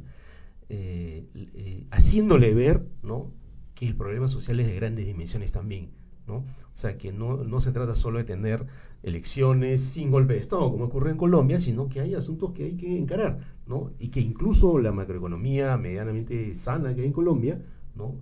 haciéndole ver, ¿no?, que el problema social es de grandes dimensiones también, ¿no? O sea, que no se trata solo de tener elecciones sin golpe de Estado, como ocurre en Colombia, sino que hay asuntos que hay que encarar, ¿no? Y que incluso la macroeconomía medianamente sana que hay en Colombia, ¿no?,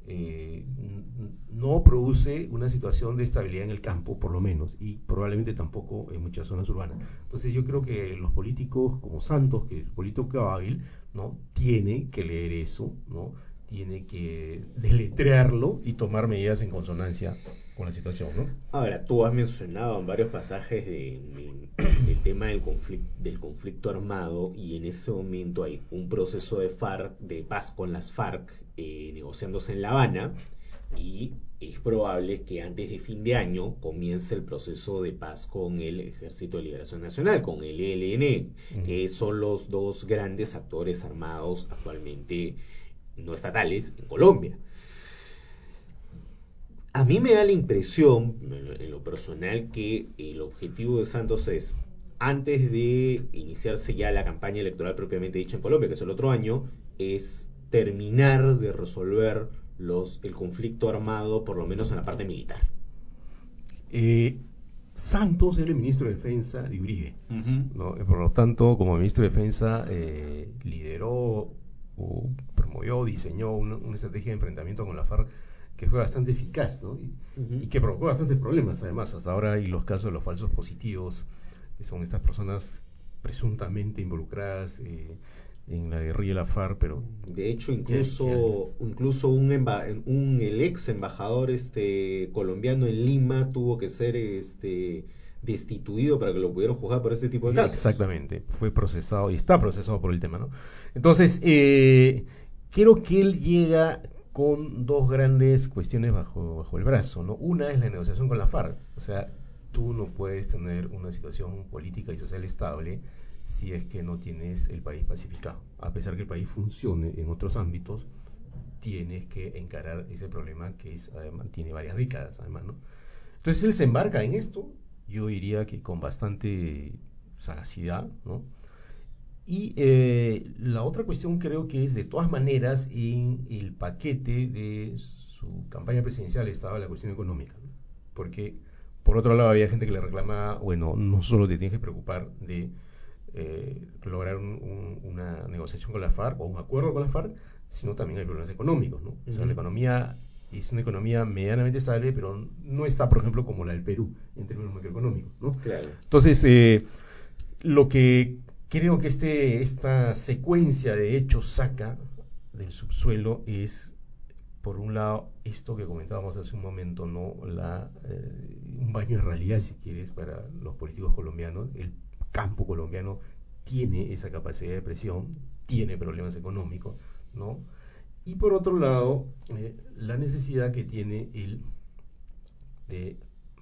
no produce una situación de estabilidad en el campo, por lo menos, y probablemente tampoco en muchas zonas urbanas. Entonces yo creo que los políticos como Santos, que es político hábil, ¿no?, tiene que leer eso, ¿no?, tiene que deletrearlo y tomar medidas en consonancia con la situación, ¿no? Ahora, tú has mencionado en varios pasajes del tema del conflicto armado, y en ese momento hay un proceso de paz con las FARC negociándose en La Habana, y es probable que antes de fin de año comience el proceso de paz con el Ejército de Liberación Nacional, con el ELN, que son los 2 grandes actores armados actualmente no estatales en Colombia. A mí me da la impresión, en lo personal, que el objetivo de Santos es, antes de iniciarse ya la campaña electoral propiamente dicha en Colombia, que es el otro año, es terminar de resolver el conflicto armado, por lo menos en la parte militar. Santos era el ministro de Defensa de Uribe, ¿no? Por lo tanto, como ministro de Defensa, lideró, promovió, diseñó una estrategia de enfrentamiento con la FARC que fue bastante eficaz, ¿no? Y que provocó bastantes problemas. Además, hasta ahora hay los casos de los falsos positivos, que son estas personas presuntamente involucradas en la guerrilla de la FARC, pero de hecho incluso el ex embajador colombiano en Lima tuvo que ser destituido para que lo pudieran juzgar por este tipo de casos. Exactamente, fue procesado y está procesado por el tema, ¿no? Entonces, creo que él llega con dos grandes cuestiones bajo el brazo, ¿no? Una es la negociación con la FARC, o sea, tú no puedes tener una situación política y social estable si es que no tienes el país pacificado. A pesar que el país funcione en otros ámbitos, tienes que encarar ese problema que además tiene varias décadas, además, ¿no? Entonces él se embarca en esto, yo diría que con bastante sagacidad, ¿no? Y la otra cuestión creo que es, de todas maneras, en el paquete de su campaña presidencial estaba la cuestión económica, ¿no? Porque por otro lado había gente que le reclamaba, bueno, no solo te tienes que preocupar de lograr una negociación con la FARC o un acuerdo con la FARC, sino también hay problemas económicos, ¿no? O sea, la economía es una economía medianamente estable, pero no está, por ejemplo, como la del Perú en términos macroeconómicos, ¿no? Claro. Entonces, lo que creo que esta secuencia de hechos saca del subsuelo es, por un lado, esto que comentábamos hace un momento, ¿no? Un baño de realidad, si quieres, para los políticos colombianos. El campo colombiano tiene esa capacidad de presión, tiene problemas económicos, ¿no? Y por otro lado, la necesidad que tiene él de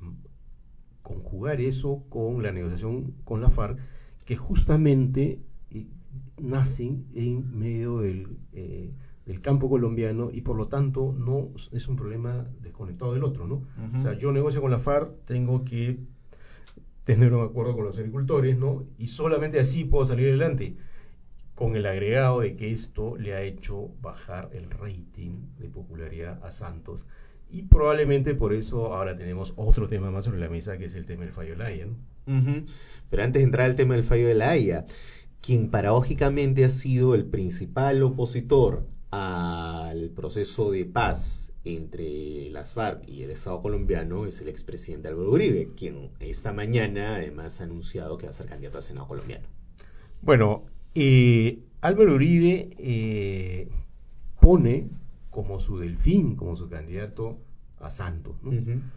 conjugar eso con la negociación con la FARC, que justamente nacen en medio del campo colombiano y por lo tanto no es un problema desconectado del otro, ¿no? O sea, yo negocio con la FARC, tengo que tener un acuerdo con los agricultores, ¿no? Y solamente así puedo salir adelante, con el agregado de que esto le ha hecho bajar el rating de popularidad a Santos, y probablemente por eso ahora tenemos otro tema más sobre la mesa, que es el tema del fallo de la Haya, ¿no? Pero antes de entrar al tema del fallo de la Haya, quien paradójicamente ha sido el principal opositor al proceso de paz entre las FARC y el Estado colombiano es el expresidente Álvaro Uribe, quien esta mañana además ha anunciado que va a ser candidato al Senado colombiano. Bueno, Álvaro Uribe pone como su delfín, como su candidato a Santos, ¿no?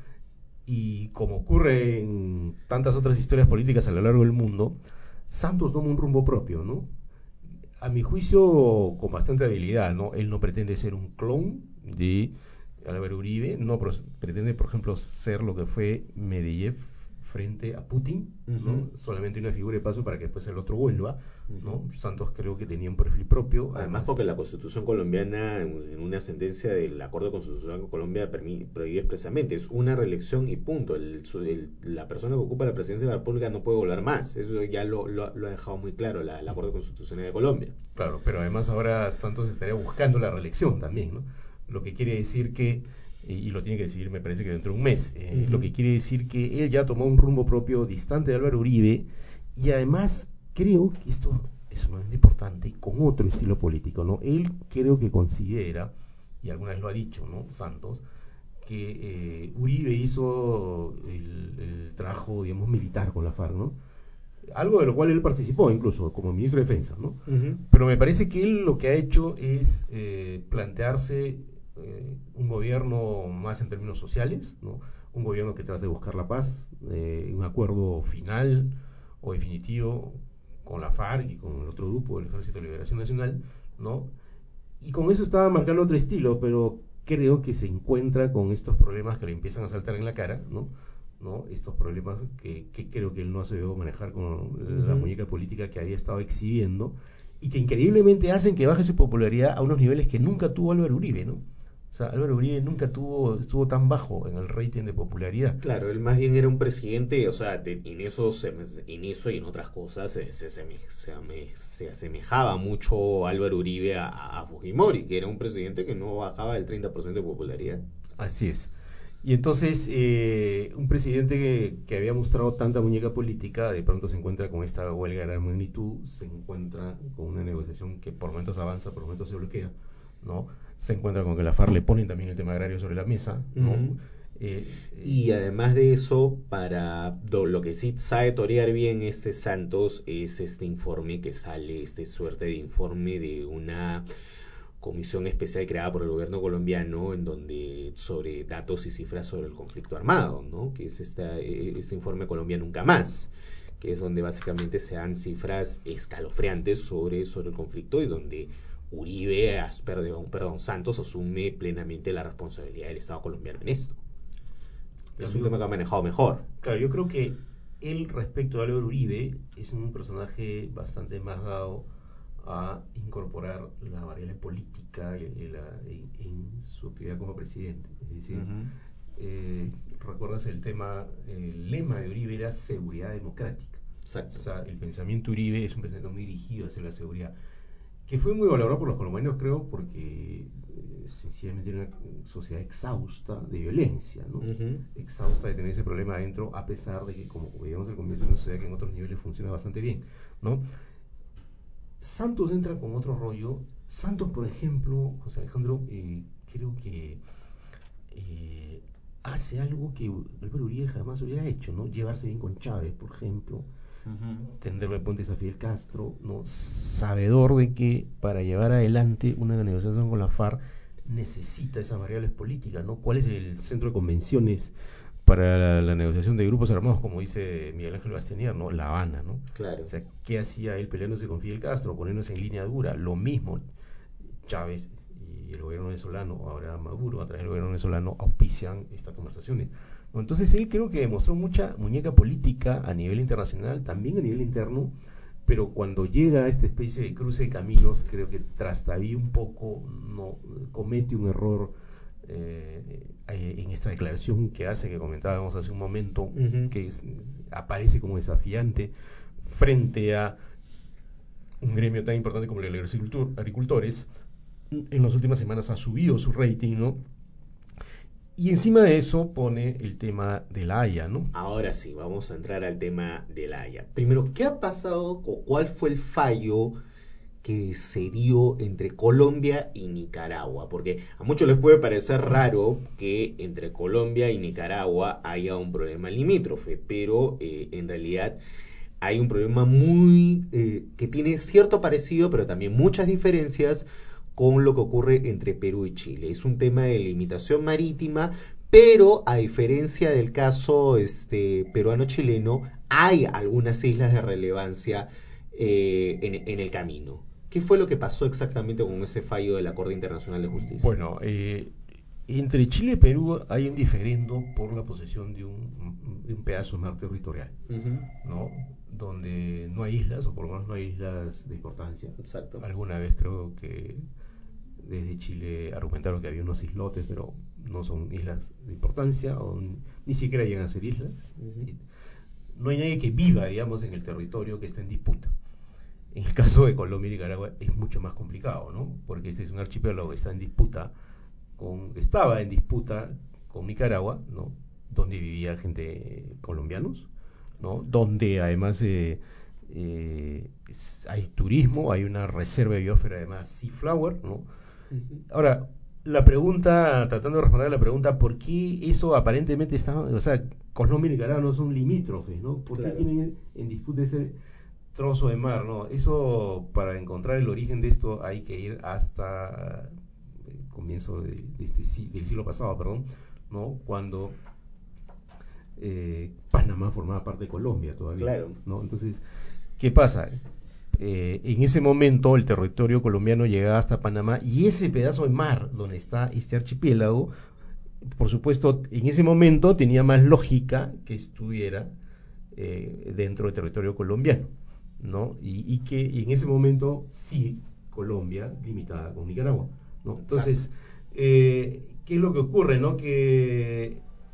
Y como ocurre en tantas otras historias políticas a lo largo del mundo, Santos toma un rumbo propio, ¿no? A mi juicio, con bastante habilidad, ¿no? Él no pretende ser un clon de Álvaro Uribe, no pretende, por ejemplo, ser lo que fue Medvedev frente a Putin, ¿no? Solamente una figura de paso para que después el otro vuelva, ¿no? Santos creo que tenía un perfil propio. Además porque la Constitución colombiana, en una sentencia del Acuerdo Constitucional con Colombia, prohíbe expresamente, es una reelección y punto. La persona que ocupa la presidencia de la República no puede volver más. Eso ya lo ha dejado muy claro el Acuerdo Constitucional de Colombia. Claro, pero además ahora Santos estaría buscando la reelección también, ¿no? Lo que quiere decir que, y lo tiene que decir, me parece que dentro de un mes, lo que quiere decir que él ya tomó un rumbo propio distante de Álvaro Uribe, y además creo que esto es sumamente importante, con otro estilo político, ¿no? Él creo que considera, y alguna vez lo ha dicho, ¿no? Santos, que Uribe hizo el trabajo, digamos, militar con la FARC, ¿no? Algo de lo cual él participó incluso como ministro de Defensa, ¿no? Pero me parece que él lo que ha hecho es plantearse un gobierno más en términos sociales, ¿no? Un gobierno que trate de buscar la paz, un acuerdo final o definitivo con la FARC y con el otro grupo, el Ejército de Liberación Nacional, ¿no? Y con eso estaba marcando otro estilo, pero creo que se encuentra con estos problemas que le empiezan a saltar en la cara, ¿no? Estos problemas que creo que él no ha sabido manejar con la muñeca política que había estado exhibiendo, y que increíblemente hacen que baje su popularidad a unos niveles que nunca tuvo Álvaro Uribe, ¿no? O sea, Álvaro Uribe nunca estuvo tan bajo en el rating de popularidad. Claro, él más bien era un presidente, o sea, en eso y en otras cosas se asemejaba mucho Álvaro Uribe a Fujimori, que era un presidente que no bajaba del 30% de popularidad. Así es. Y entonces, un presidente que había mostrado tanta muñeca política, de pronto se encuentra con esta huelga de gran magnitud, se encuentra con una negociación que por momentos avanza, por momentos se bloquea, ¿no? Se encuentra con que la FARC le ponen también el tema agrario sobre la mesa, ¿no? Y además de eso, para lo que sí sabe torear bien Santos es este informe que sale, suerte de informe de una comisión especial creada por el gobierno colombiano en donde sobre datos y cifras sobre el conflicto armado, ¿no? Que es este informe Colombia Nunca Más, que es donde básicamente se dan cifras escalofriantes sobre el conflicto y donde Santos asume plenamente la responsabilidad del Estado colombiano en esto. Es un tema que ha manejado mejor. Claro, yo creo que él, respecto a Álvaro Uribe, es un personaje bastante más dado a incorporar la variable política en su actividad como presidente. Es decir, recuerdas el lema de Uribe era seguridad democrática. Exacto. O sea, el pensamiento Uribe es un pensamiento muy dirigido hacia la seguridad, que fue muy valorado por los colombianos, creo, porque sencillamente era una sociedad exhausta de violencia, ¿no? Exhausta de tener ese problema adentro, a pesar de que, como veíamos al comienzo, es una sociedad que en otros niveles funciona bastante bien, ¿no? Santos entra con otro rollo. Santos, por ejemplo, José Alejandro, creo que hace algo que Álvaro Uribe jamás hubiera hecho, ¿no? Llevarse bien con Chávez, por ejemplo, tenderle puentes a Fidel Castro, ¿no? Sabedor de que para llevar adelante una negociación con la FARC necesita esas variables políticas, ¿no? ¿Cuál es el centro de convenciones para la negociación de grupos armados, como dice Miguel Ángel Bastianier, ¿no? La Habana, ¿no? Claro. O sea, ¿qué hacía él peleándose con Fidel Castro, poniéndose en línea dura? Lo mismo Chávez y el gobierno venezolano, ahora Maduro, a través del gobierno venezolano, auspician estas conversaciones, ¿no? Entonces él creo que demostró mucha muñeca política a nivel internacional, también a nivel interno, pero cuando llega a esta especie de cruce de caminos, creo que trastabilla un poco, no comete un error en esta declaración que hace, que comentábamos hace un momento, que aparece como desafiante frente a un gremio tan importante como el de los agricultores. En las últimas semanas ha subido su rating, ¿no? Y encima de eso pone el tema de la Haya, ¿no? Ahora sí, vamos a entrar al tema de la Haya. Primero, ¿qué ha pasado o cuál fue el fallo que se dio entre Colombia y Nicaragua? Porque a muchos les puede parecer raro que entre Colombia y Nicaragua haya un problema limítrofe, pero en realidad hay un problema que tiene cierto parecido, pero también muchas diferencias con lo que ocurre entre Perú y Chile. Es un tema de limitación marítima, pero a diferencia del caso peruano-chileno, hay algunas islas de relevancia en el camino. ¿Qué fue lo que pasó exactamente con ese fallo de la Corte Internacional de Justicia? Bueno, entre Chile y Perú hay un diferendo por la posesión de un pedazo de mar territorial, ¿no? Donde no hay islas, o por lo menos no hay islas de importancia. Exacto. Alguna vez creo que desde Chile argumentaron que había unos islotes, pero no son islas de importancia, o ni siquiera llegan a ser islas. No hay nadie que viva, digamos, en el territorio que está en disputa. En el caso de Colombia y Nicaragua es mucho más complicado, ¿no? Porque este es un archipiélago que estaba en disputa con Nicaragua, ¿no? Donde vivía gente colombianos, ¿no? Donde además hay turismo, hay una reserva de biosfera, además Seaflower, ¿no? Ahora, la pregunta, tratando de responder a la pregunta, ¿por qué eso aparentemente está, o sea, Colombia y Nicaragua no son limítrofes, ¿no? ¿Por qué tienen en disputa ese trozo de mar, ¿no? Eso, para encontrar el origen de esto hay que ir hasta el comienzo del siglo pasado, perdón, ¿no? Cuando Panamá formaba parte de Colombia todavía, claro, ¿no? Entonces, ¿qué pasa? En ese momento el territorio colombiano llegaba hasta Panamá, y ese pedazo de mar donde está este archipiélago, por supuesto, en ese momento tenía más lógica que estuviera dentro del territorio colombiano, ¿no? Y que en ese momento sí, Colombia limitaba con Nicaragua, ¿no? Entonces, ¿qué es lo que ocurre, no? Que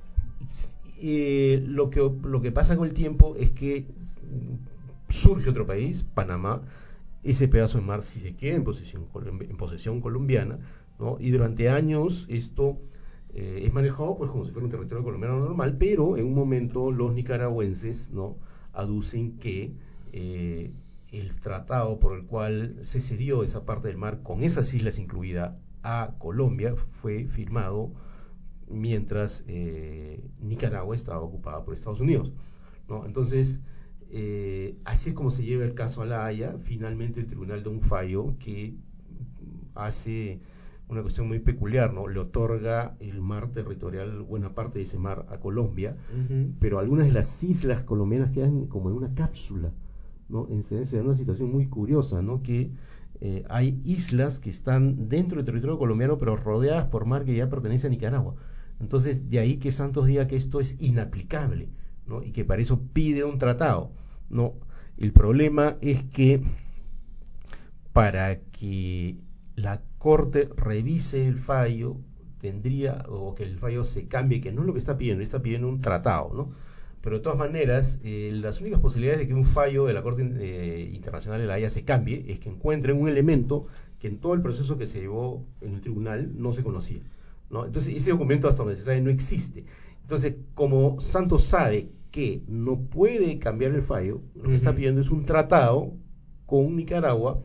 lo que pasa con el tiempo es que surge otro país, Panamá. Ese pedazo de mar si se queda en posesión colombiana, ¿no? Y durante años esto es manejado pues como si fuera un territorio colombiano normal, pero en un momento los nicaragüenses, ¿no?, aducen que el tratado por el cual se cedió esa parte del mar con esas islas incluida a Colombia fue firmado mientras Nicaragua estaba ocupada por Estados Unidos, ¿no? Entonces así es como se lleva el caso a La Haya. Finalmente el tribunal da un fallo que hace una cuestión muy peculiar, ¿no? Le otorga el mar territorial, buena parte de ese mar, a Colombia, pero algunas de las islas colombianas quedan como en una cápsula, ¿no? Se da una situación muy curiosa, ¿no? Que hay islas que están dentro del territorio colombiano, pero rodeadas por mar que ya pertenece a Nicaragua. Entonces, de ahí que Santos diga que esto es inaplicable, ¿no? Y que para eso pide un tratado, ¿no? El problema es que para que la Corte revise el fallo, o que el fallo se cambie, que no es lo que está pidiendo un tratado, ¿no? Pero de todas maneras, las únicas posibilidades de que un fallo de la Corte Internacional de la Haya se cambie es que encuentren un elemento que en todo el proceso que se llevó en el tribunal no se conocía, ¿no? Entonces ese documento, hasta donde se sabe, no existe. Entonces, como Santos sabe que no puede cambiar el fallo, lo que está pidiendo es un tratado con Nicaragua,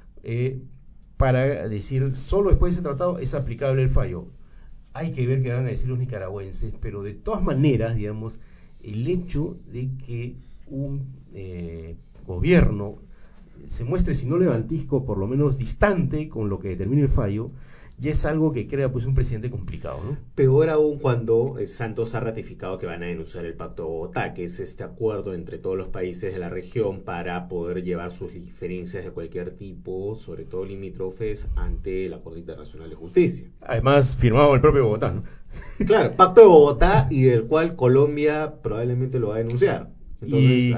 para decir, solo después de ese tratado es aplicable el fallo. Hay que ver qué van a decir los nicaragüenses, pero de todas maneras, digamos, el hecho de que un gobierno se muestre, si no levantisco, por lo menos distante con lo que determine el fallo, ya es algo que crea pues un presidente complicado, ¿no? Peor aún cuando Santos ha ratificado que van a denunciar el Pacto de Bogotá, que es este acuerdo entre todos los países de la región para poder llevar sus diferencias de cualquier tipo, sobre todo limítrofes, ante la Corte Internacional de Justicia. Además, firmado en el propio Bogotá, ¿no? Claro, Pacto de Bogotá, y del cual Colombia probablemente lo va a denunciar. Entonces,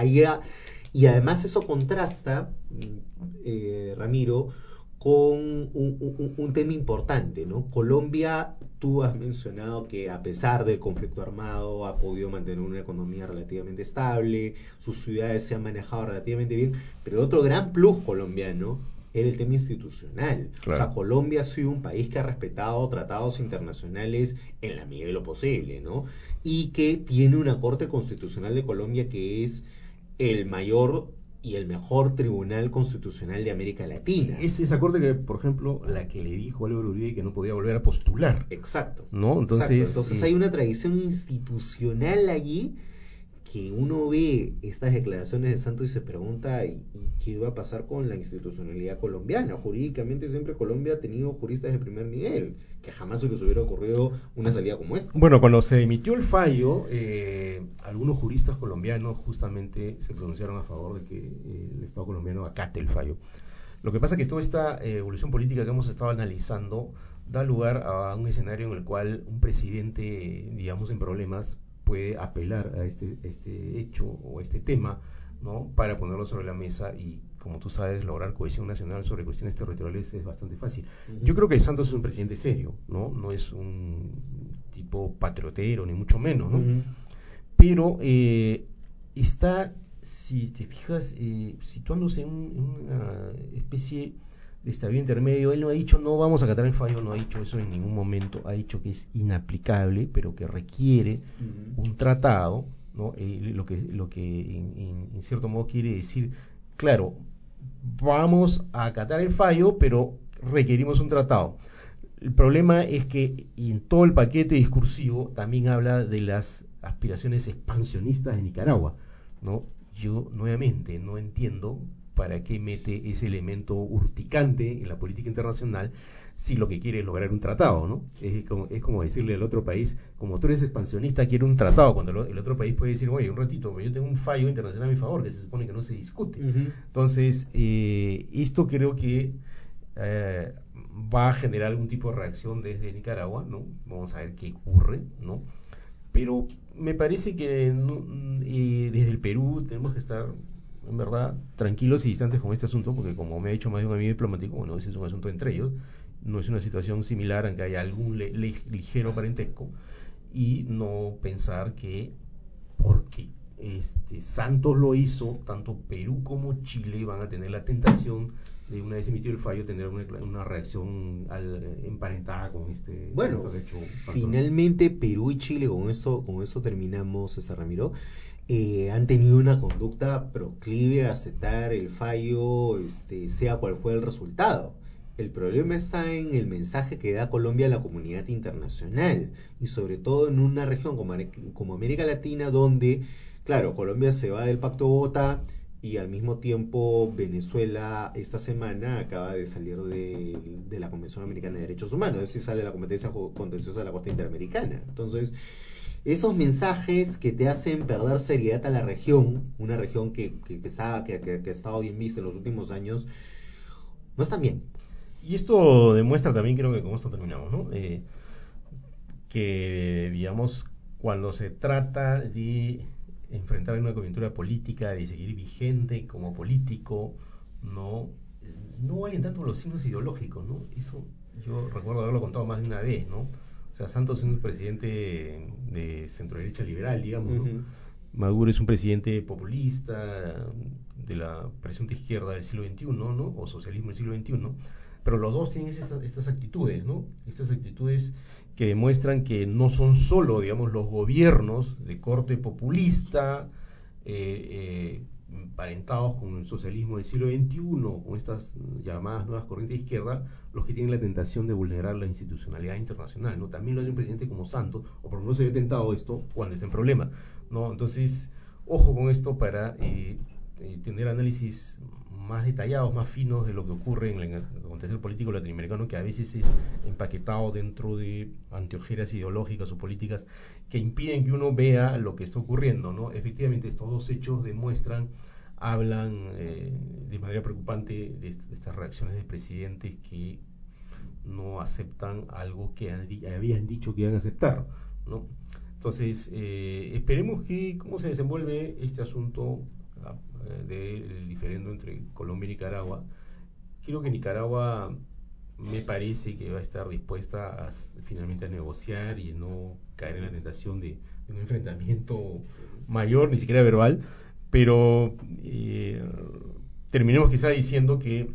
y además eso contrasta, Ramiro, con un tema importante, ¿no? Colombia, tú has mencionado que a pesar del conflicto armado ha podido mantener una economía relativamente estable, sus ciudades se han manejado relativamente bien, pero otro gran plus colombiano era el tema institucional. Claro. O sea, Colombia ha sido un país que ha respetado tratados internacionales en la medida de lo posible, ¿no? Y que tiene una Corte Constitucional de Colombia que es el mayor y el mejor tribunal constitucional de América Latina. Es esa corte que, por ejemplo, la que le dijo a Álvaro Uribe que no podía volver a postular. Exacto. ¿No? Entonces hay una tradición institucional allí que uno ve estas declaraciones de Santos y se pregunta ¿y qué va a pasar con la institucionalidad colombiana? Jurídicamente siempre Colombia ha tenido juristas de primer nivel, que jamás se les hubiera ocurrido una salida como esta. Bueno, cuando se emitió el fallo, algunos juristas colombianos justamente se pronunciaron a favor de que el Estado colombiano acate el fallo. Lo que pasa es que toda esta evolución política que hemos estado analizando da lugar a un escenario en el cual un presidente, digamos, en problemas, puede apelar a este hecho o este tema, ¿no?, para ponerlo sobre la mesa y, como tú sabes, lograr cohesión nacional sobre cuestiones territoriales es bastante fácil. Yo creo que Santos es un presidente serio, ¿no? No es un tipo patriotero, ni mucho menos, ¿no? Pero está, si te fijas, situándose en una especie de estadio intermedio. Él no ha dicho no vamos a acatar el fallo, no ha dicho eso en ningún momento, ha dicho que es inaplicable, pero que requiere un tratado, ¿no? Lo que en cierto modo quiere decir, claro, vamos a acatar el fallo, pero requerimos un tratado. El problema es que en todo el paquete discursivo también habla de las aspiraciones expansionistas de Nicaragua, ¿no? Yo nuevamente no entiendo para qué mete ese elemento urticante en la política internacional si lo que quiere es lograr un tratado, ¿no? Es como decirle al otro país, como tú eres expansionista, quiero un tratado, cuando el otro país puede decir, oye, un ratito, yo tengo un fallo internacional a mi favor, que se supone que no se discute. Entonces, esto creo que va a generar algún tipo de reacción desde Nicaragua, ¿no? Vamos a ver qué ocurre, ¿no? Pero me parece que desde el Perú tenemos que estar, en verdad, tranquilos y distantes con este asunto, porque como me ha dicho más de un amigo diplomático, bueno, ese es un asunto entre ellos, no es una situación similar, aunque haya algún ligero parentesco, y no pensar que porque Santos lo hizo, tanto Perú como Chile van a tener la tentación de, una vez emitido el fallo, tener una reacción emparentada con Bueno, con hecho Santos. finalmente Perú y Chile, con esto terminamos, Ramiro, han tenido una conducta proclive a aceptar el fallo, sea cual fue el resultado. El problema está en el mensaje que da Colombia a la comunidad internacional, y sobre todo en una región como América Latina, donde, claro, Colombia se va del Pacto Bogotá, y al mismo tiempo Venezuela esta semana acaba de salir de la Convención Americana de Derechos Humanos, es decir, sale la competencia contenciosa de la Corte Interamericana. Entonces, esos mensajes que te hacen perder seriedad a la región, una región que ha estado bien vista en los últimos años, no están bien. Y esto demuestra también, creo que con esto terminamos, ¿no? Que, digamos, cuando se trata de enfrentar una coyuntura política, de seguir vigente como político, no valen tanto los signos ideológicos, ¿no? Eso yo recuerdo haberlo contado más de una vez, ¿no? O sea, Santos es un presidente de centro-derecha liberal, digamos, ¿no? Uh-huh. Maduro es un presidente populista de la presunta izquierda del siglo XXI, ¿no? O socialismo del siglo XXI. Pero los dos tienen estas actitudes, ¿no? Estas actitudes que demuestran que no son solo, digamos, los gobiernos de corte populista, emparentados con el socialismo del siglo XXI, con estas llamadas nuevas corrientes de izquierda, los que tienen la tentación de vulnerar la institucionalidad internacional, ¿no? También lo hace un presidente como Santos, o por lo menos se ve tentado esto cuando está en problema, ¿no? Entonces, ojo con esto para tener análisis más detallados, más finos de lo que ocurre en el acontecer político latinoamericano, que a veces es empaquetado dentro de anteojeras ideológicas o políticas que impiden que uno vea lo que está ocurriendo, ¿no? Efectivamente, estos dos hechos hablan de manera preocupante de estas reacciones de presidentes que no aceptan algo que habían dicho que iban a aceptar, ¿no? Entonces, esperemos que cómo se desenvuelve este asunto del diferendo entre Colombia y Nicaragua. Creo que Nicaragua me parece que va a estar dispuesta finalmente a negociar y no caer en la tentación de un enfrentamiento mayor, ni siquiera verbal, pero terminemos quizá diciendo que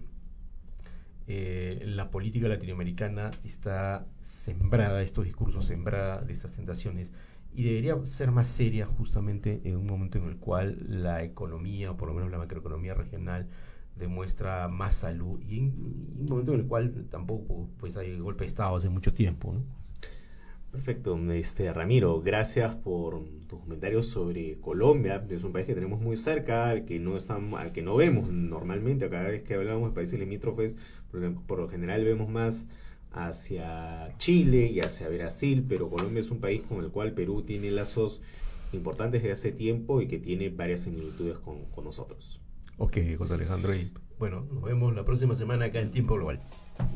la política latinoamericana está sembrada, estos discursos sembrada de estas tentaciones, y debería ser más seria justamente en un momento en el cual la economía, o por lo menos la macroeconomía regional, demuestra más salud, y en un momento en el cual tampoco pues hay golpe de Estado hace mucho tiempo, ¿no? Perfecto, Ramiro, gracias por tus comentarios sobre Colombia. Es un país que tenemos muy cerca, al que no vemos normalmente. Cada vez que hablamos de países limítrofes, por lo general vemos más hacia Chile y hacia Brasil, pero Colombia es un país con el cual Perú tiene lazos importantes desde hace tiempo y que tiene varias similitudes con nosotros. Ok, José Alejandro, y bueno, nos vemos la próxima semana acá en Tiempo Global.